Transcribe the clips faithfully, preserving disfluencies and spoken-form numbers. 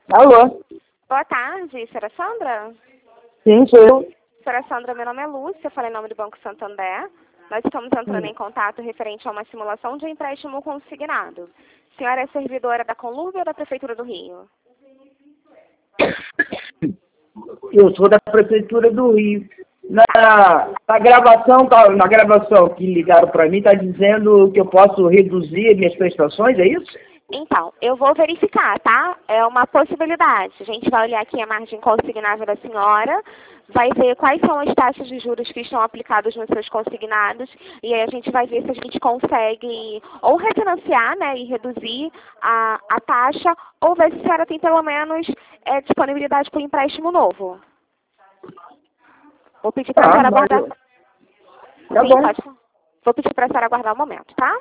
Alô? Boa tarde, senhora Sandra? Sim, sou eu. Senhora Sandra, meu nome é Lúcia, falei em nome do Banco Santander. Nós estamos entrando em contato referente a uma simulação de empréstimo consignado. A senhora é servidora da Conlúvia ou da Prefeitura do Rio? Eu sou da Prefeitura do Rio. Na, na gravação, na gravação que ligaram para mim, está dizendo que eu posso reduzir minhas prestações, é isso? Então, eu vou verificar, tá? É uma possibilidade. A gente vai olhar aqui a margem consignável da senhora, vai ver quais são as taxas de juros que estão aplicadas nos seus consignados, e aí a gente vai ver se a gente consegue ou refinanciar, né, e reduzir a, a taxa, ou ver se a senhora tem pelo menos é, disponibilidade para o empréstimo novo. Vou pedir para a Ah, senhora mas... aguardar. Tá Sim, bom. pode. Vou pedir para a senhora aguardar um momento, tá?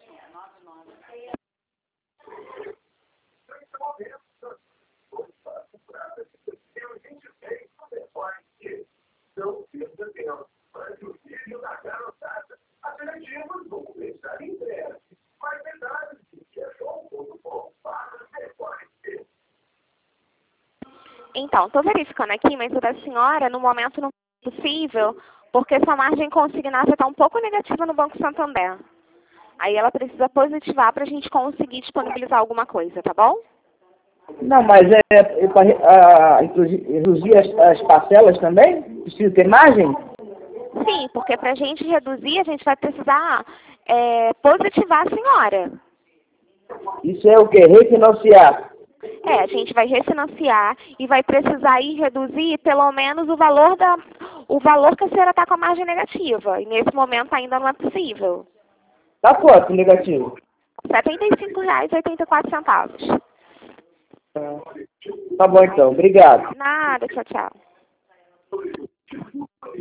Então, estou verificando aqui, mas o da senhora, no momento, não é possível, porque essa margem consignada está um pouco negativa no Banco Santander. Aí ela precisa positivar para a gente conseguir disponibilizar alguma coisa, tá bom? Não, mas é, é para reduzir as, as parcelas também? Precisa ter margem? Sim, porque para a gente reduzir, a gente vai precisar é, positivar a senhora. Isso é o quê? Refinanciar. É, a gente vai refinanciar e vai precisar ir reduzir pelo menos o valor da, o valor que a senhora está com a margem negativa. E nesse momento ainda não é possível. Tá quanto negativo? setenta e cinco reais e oitenta e quatro centavos. Tá bom então, obrigado. Nada, tchau, tchau.